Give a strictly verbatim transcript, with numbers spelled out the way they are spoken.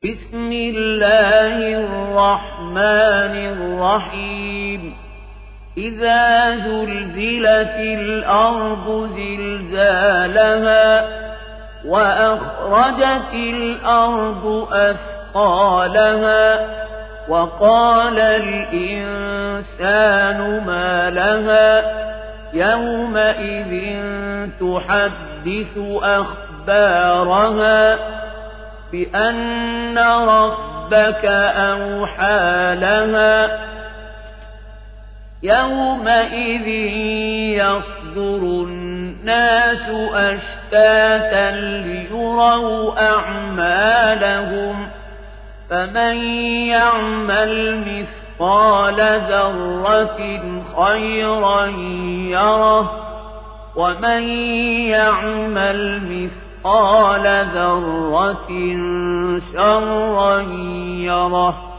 بسم الله الرحمن الرحيم إذا زلزلت الأرض زلزالها وأخرجت الأرض أثقالها وقال الإنسان ما لها يومئذ تحدث أخبارها بأن ربك أوحى لها يومئذ يصدر الناس أشتاتا ليروا أعمالهم فمن يعمل مثقال ذرة خيرا يره ومن يعمل مثقال ذرة شرا يره